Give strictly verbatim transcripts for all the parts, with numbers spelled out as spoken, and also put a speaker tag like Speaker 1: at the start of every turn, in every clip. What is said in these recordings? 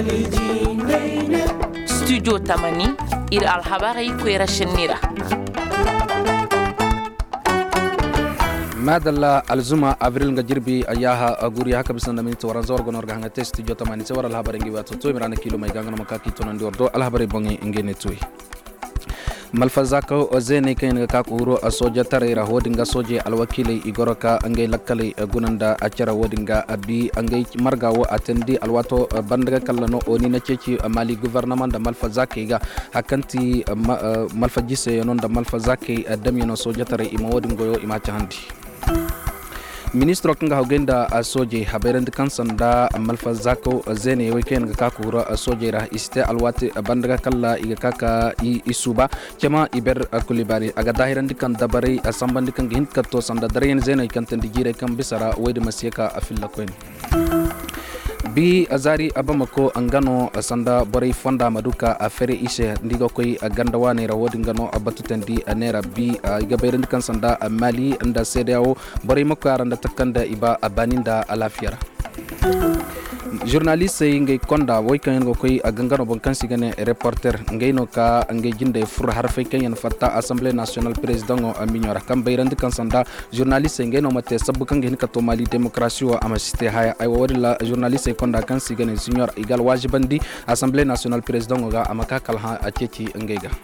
Speaker 1: Studio Tamani ir alhabarai kwera shinira.
Speaker 2: madalla alzuma avril nga jirbi ayaha aguri haka bisanda min to waranzor gonor ga hanga test studio Tamani se wara alhabari ngi wato to mirana kilo mai gangana makaki to nan dordo alhabari bongi ngene toy malfazaka ozene kayn ka kuro asoja tarira hodinga soje alwakili igoroka angay lakkali gunanda acara hodinga abi angay margawo atendi alwato bandaga kallano oni na ceci mali gouvernement da malfazaka ga hakanti malfajise non da malfazaka damyano soja tare ima hodingo yo ima chandi ministro kanga hogenda asoje haberand kansanda malfazako zene weekend ka kura asoje ra iste alwati bandaga kala iga kaka isuba chama iber kulibari aga dahiran dikan dabari asambandi kan hin katto sanda daren zene kan tandigire kan bisara wede masiyaka afilla koen bi azari abamako angano sanda boray fonda maduka afere ishe ndigo koy gandawane rawodi ngano abatutendi anera bi igaberendi kan sanda mali nda cdao boray makko aranda takanda iba abaninda alafiara journaliste ngay konda way kan ngo koy agangano bon kan sigane reporter ngay no ka ngay jinde fur harfe kan fatta assemblée nationale président o aminora kam bayrandi kan sanda journaliste ngay no mate sabbu kan ngin ka to mali démocratie o amasite haya ay wala journaliste konda kan sigane senior igal wajibandi assemblée nationale président o ga amaka kalha aceci ngay ga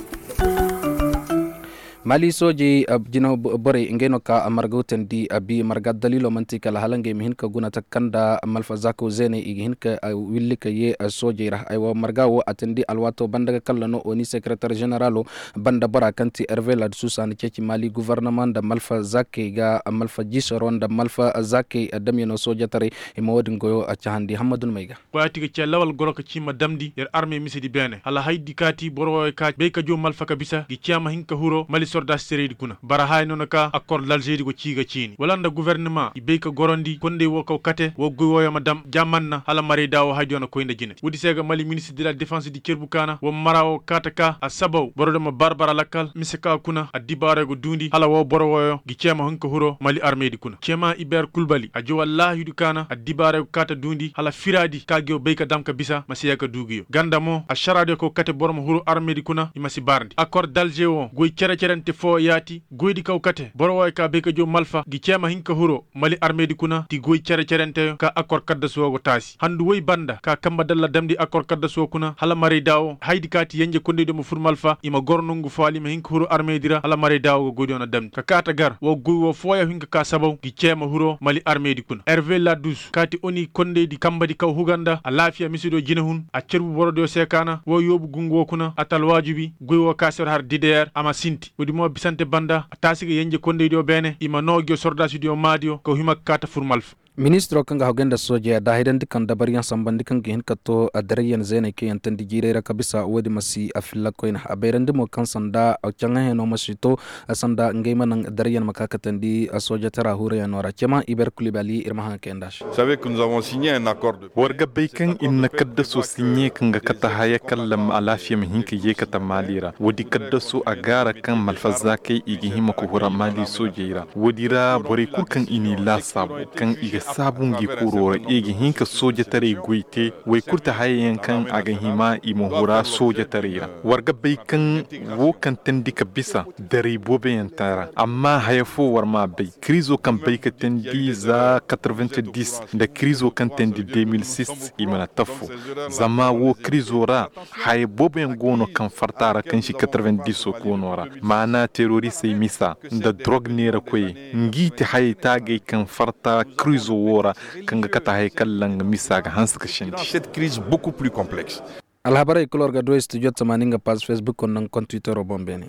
Speaker 2: mali soji jino bore ngeno ka amargoten di abi marga dalilo mantika la halange mihin ka guna takanda malfazako zene ihin ka willika ye soji rah aywa margawo atendi alwato bandaga kallano oni secrétaire généralo banda bara kanti hervé la susan ceci mali gouvernement da malfazake ga malfajisoron da malfazake damyeno soja tare imawodin goyo a chahandi hamadun maiga
Speaker 3: wati ga celawal goroka ci madamdi yer armée misidi bene hala haydi kati boro ka be ka jo malfaka bisa gi ciama hinka huro mali sorda seredi kuna bara hay non ka accord l'Algérie go ciga cini walanda gouvernement ibe ka gorondi konde wo ko kate wo goyo madam jamanna hala mari dawo hajona ko inda jinati wudi sega mali ministre de la défense di kerbukana wo marawo kataka a sabaw borodo ma barbara lakal miseka kuna a dibare go dundi hala wo borowo gi cema honko huro mali armée di kuna cema iber kulbali a jo wallahi du kana a dibare go kata dundi hala firadi kagyo be ka damka bisa masiya ka dugiyo gandamo a sharade ko kate bormo huro armée di kuna imasi bardi accord d'Alger wo goy cere cerente fo yati goydi kawkate borowoy ka be ka jo malfa gi cema hinka huro mali armée di kuna ti goy cere cerente ka accord kadda sogo tasi handu woy banda ka kamba dalla damdi accord kadda so kuna hala mari dawo haydi kati yenje konde do mo fur malfa ima gornungu fali ma hinka huro armée dira hala mari dawo go godi ona damdi ka kata gar wo goy wo foya hinka ka sabaw gi cema huro mali armée di kuna hervé la douze kati oni konde di kamba di kaw huganda a lafiya misido jinahun a cerbu borodo sekana wo yobu gungo kuna atal wajibi goy wo kasor har dider ama sinti wodi mo bisante banda tasige yenje konde do bene ima nogyo sorda studio madio ko hima kata furmalf
Speaker 2: ministro kanga hogenda soje da hidan dikan dabariyan sambandi kan gihin kato adariyan zene ke yantan digire kabisa wodi masi afilla koina aberande mo kan sanda au changa heno masito asanda ngeyman nan adariyan makakatan di soja tara hure yanora chema iber kulibali irma han kendash.
Speaker 4: Vous savez que nous avons signé un accord de
Speaker 5: warga baikan in kaddaso signé kanga kata haya kallam alafiya min hinka ye kata malira wodi kaddaso agara kan malfazake igi hima ko hura mali sojeira wodira bore kurkan ini la sabu kan iga sabun gi kurora igi hinka soja tare goite wai kurta hayan kan aga hima imohura soja tarira warga baikan wo kan tandika bisa dare bobe yantara amma hayafo warma bai krizo kan baika tandi za quatre-vingt-dix da krizo kan tandi deux mille six imana tafu zama wo krizo ra hay bobe gono kan fartara kan shi quatre-vingt-dix so konora mana terroriste misa da drug nera koy ngiti hayta ga kan farta krizo wora kanga kata hay kallang misaga hanska shindi
Speaker 4: cette crise beaucoup plus complexe.
Speaker 2: Alhabara ikolor ga do studio Tamaninga page Facebook on nan compte Twitter bombeni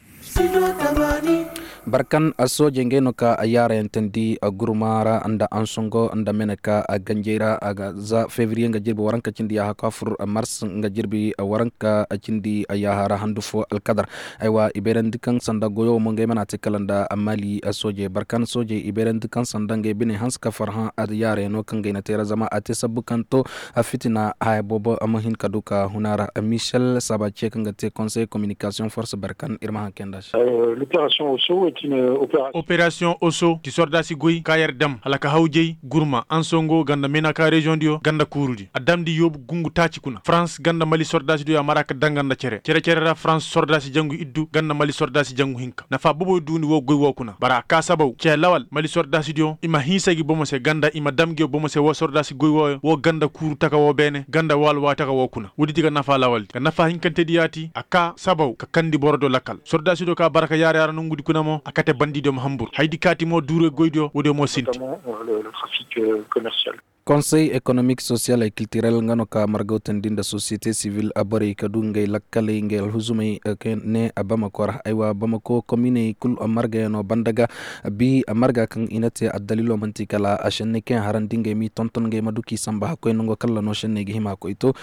Speaker 2: barkan aso jengeno ka ayara entendi agurumara anda ansongo anda meneka aganjera aga za février nga jirbi waranka cindi ya kafur mars nga jirbi waranka cindi ayahara handufo alqadar aywa iberandikan sanda goyo mo ngay manati kalanda amali asoje barkan soje iberandikan sanda ngay bine hanska farhan adiyare no kan gayna tera zama ate sabukanto afitina ay bobo amahin kaduka hunara Michel Sabache kan gate conseil communication force barkan irma kendash
Speaker 6: l'opération Osso une opération.
Speaker 3: Opération Oso ti sordasi goy kayer dam alaka hawjey gurma ansongo ganda menaka région dio ganda kurudi adamdi yobu gungu taci kuna France ganda Mali sordasi dio maraka danganda cere cere cere ra France sordasi jangu iddu ganda Mali sordasi jangu hinka nafa bobo duni wo goy wo kuna bara ka sabaw ce lawal Mali sordasi dio ima hisagi bomose ganda ima damge bomose wo sordasi goy wo wo ganda kuru taka wo bene ganda wal wa taka wo kuna wudi diga nafa lawal ka nafa hinkante diati aka sabaw ka kandi borodo lakal sordasi dio ka baraka yare yara nungudi kuna mo akate bandido mo hambur haydi kati mo dure goydo wode mo sinti
Speaker 6: le, le trafic euh, commercial.
Speaker 2: Conseil économique, social et culturel ngano ka margo tendinda société civile abari kadungay lakkale ngel huzumay ne Bamako aywa Bamako commune kul marga no bandaga bi marga kan inate adalilo mantikala ashenne ken harandinge mi tonton nge maduki samba ko ngo kala no shenne gi hima ko ito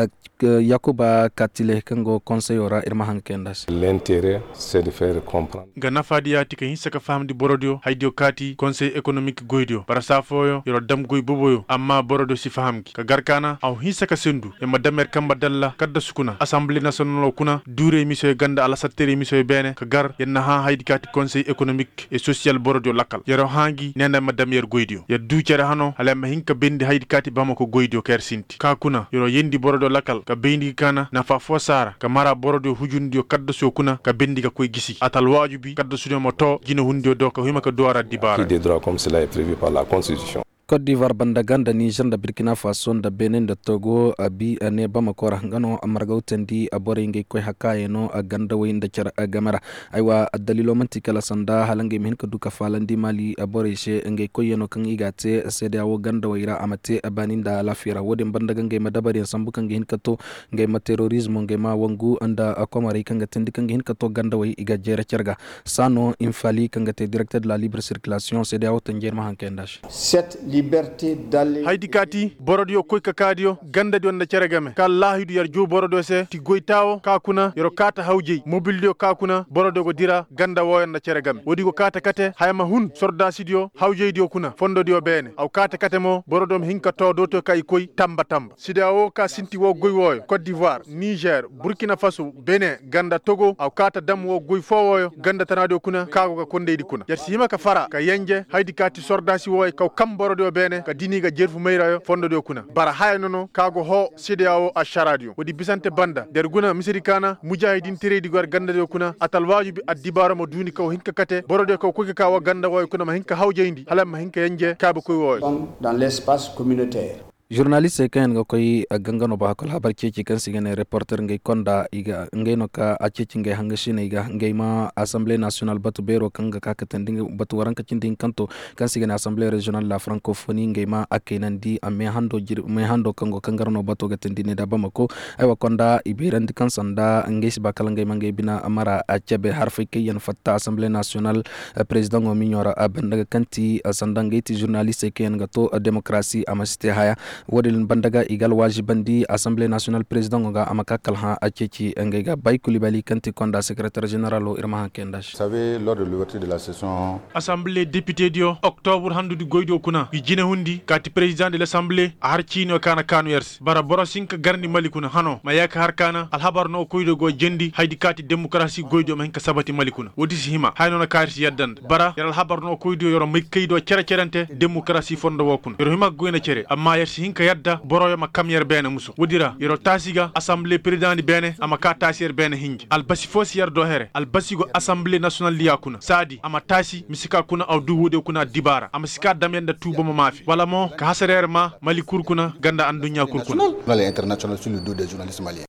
Speaker 2: Yakuba Katile kango conseil ora irma hankendas.
Speaker 7: L'intérêt c'est de faire comprendre.
Speaker 3: Gana fadia tika hisaka famdi borodio haydio kati conseil économique goydio para safoyo yoro dam goy boboyo amma borodo si fahamki ka garkana aw hisaka sendu e madamer kamba dalla kadda sukuna assemblée nationale kuna dure miso ganda ala sattere miso bene ka gar yenna ha haydi kati conseil économique et social borodio lakal yoro hangi nenda madamer goydio ya ducere hano ala ma hinka bendi haydi kati Bamako goydio ker sinti ka kuna yoro yendi borodo lakal ka bendi kana nafa fo sara ka mara borodo hujundio kadda so kuna ka bendi ka koy gisi atal wajubi kadda suno mo to jina hundio do ka hima ka doara dibara
Speaker 7: des droits comme cela est prévu par la constitution.
Speaker 2: Côte d'Ivoire bandaganda Niger da Burkina Faso da Benin da Togo abi ne Bamako ngano amarga utendi abore ngai koy hakaye no ganda wayinda cara gamara aywa dalilo mantikala sanda halange min ka duka falandi Mali abore she ngai koy no kan igate sede awo ganda wayra amate abaninda lafira wode bandaga ngai madabari sambuka ngai hinkato ngai ma terrorisme ngai ma wangu anda akomari kanga tendi kanga hinkato ganda way iga jere cerga sano infali kanga te directeur de la libre circulation sede awo tanger ma hankendash
Speaker 8: cette liberté d'aller
Speaker 3: haydi kati borodio koy ka kadio ganda di wonda ceregame ka lahidu yar jo borodo se ti goytawo ka kuna yoro kata hawjey mobilio ka kuna borodo go dira ganda woyanda ceregame wodi ko kata kate hayma hun sorda sidio hawjey dio kuna fondo dio bene aw kata kate mo borodom hinka to do to kay koy tamba tamba sidawo ka sinti wo goy woyo Côte d'Ivoire Niger Burkina Faso Benin ganda Togo aw kata dam wo goy fowoyo ganda tanado kuna kago ka kondeydi kuna yar sima ka fara ka yanje haydi kati sorda si woy kaw kam borodo bene ka diniga jerfu mayrayo fondo do kuna bara haynono kago ho sidiawo asharadio wodi bisante banda der guna misiri kana mujahidin teredi gor ganda do kuna atal wajibi addibara mo duni ko hinka kate borode ko ko ka wa ganda woy kuna ma hinka hawjeyndi halam ma hinka yanje kaba koy woy
Speaker 8: dans l'espace communautaire.
Speaker 2: Journaliste ken nga koy gangano ba hakol habar ceci kan sigane reporter ngay konda iga ngay no ka aceci ngay hangashine iga ngay ma assemblée nationale batu bero kanga ka katending batu waranka cinding kanto kan sigane assemblée régionale la francophonie ngay ma akenandi ame hando jir me hando kango kangarno batu gatendine da Bamako ay wa konda ibirandi kan sanda ngay siba kala ngay mangay bina amara acebe harfe kay yan fatta assemblée nationale président ngo mignora abanda kanti sanda ngay ti journaliste ken nga to démocratie amasté haya wadil bandaga igal wajibandi assemblée nationale président nga amaka kalha aceci ngega bay Coulibaly kanti konda secrétaire général o irma kendash.
Speaker 7: Vous savez lors de l'ouverture de la session
Speaker 3: assemblée député dio octobre handu goydo kuna jine hundi kati président de l'assemblée harcino kana kanu yers bara borosinka garni Mali kuna hano mayaka harkana alhabar no koydo go jendi haydi kati démocratie goydo ma hinka sabati Mali kuna wodi hima hayno na karti yaddan bara yar alhabar no koydo yoro may kaydo cere cerante démocratie fondo wokuna yoro hima goyna cere amma yers hinka yadda boroyo ma kamyer bene musu wodira yoro tasiga assemblée président di bene ama ka tasier bene hinji al basi fosi yar do here al basigo assemblée nationale liya kuna sadi ama tasi misika kuna aw du wode kuna dibara ama sika damenda tubo ma mafi wala mo ka hasarer ma Mali kurkuna ganda andunya kurkuna
Speaker 7: international sur le dos des journalistes maliens.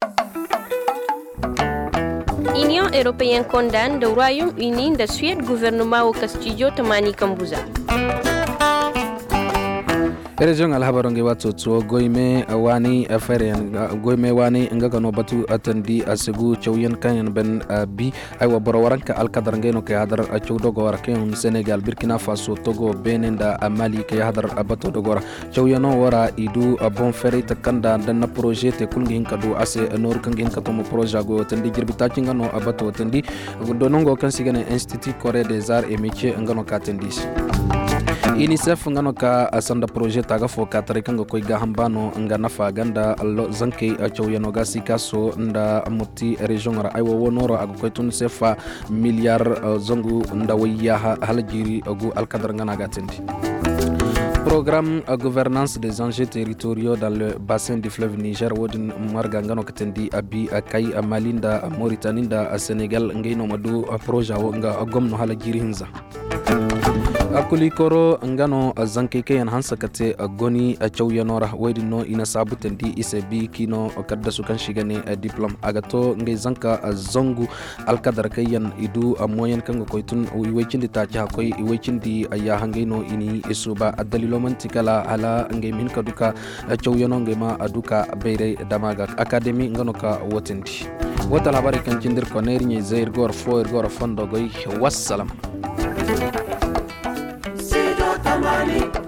Speaker 9: Union européenne condamne le Royaume-Uni de Suède gouvernement au Castillo Tamani Kambuza.
Speaker 2: Region alhabaronge watu tuo goime wani afarian goime wani ngaga no batu atandi asegu chawyen kanyan ben bi aywa borowaranka alkadarnge no ke hadar chawdo gora ke Senegal Burkina Faso Togo Benin da Mali ke hadar abato do gora chawyano wara idu bon fere takanda dan projet te kulngin kadu ase nor kangin katomo projet go tandi girbita cinga no abato tandi donongo kan sigane Institut Corée des Arts et Métiers ngano katendis. unicef ngano ka asanda projet taga fo katare kanga koy ga hambano nga nafa ganda allo zanke chawyano ga sikaso nda muti region ra aywo wonoro aga koy tun sefa milliard zongu nda wayya halajiri agu alkadar ngana gatendi. Programme à gouvernance des enjeux territoriaux dans le bassin du fleuve Niger wodin marga ngano katendi abi akai amalinda Mauritanie da Sénégal ngeno madu projet nga gomno halajiri hinza. Akuli koro ngano zankeke yan hansa kate goni chawyanora wedino ina sabutendi isebi kino kadda sukan shigane diplom agato ngai zanka zongu alkadar kayan idu moyen kanga koitun iwechindi tacha koy iwechindi aya hangeno ini isuba adalilo mantikala ala ngai min kaduka chawyano ngai ma aduka beire damaga academy ngano ka wotendi wata labari kan jindir ko neri zair gor fo gor fondo goy wassalam. Tamani.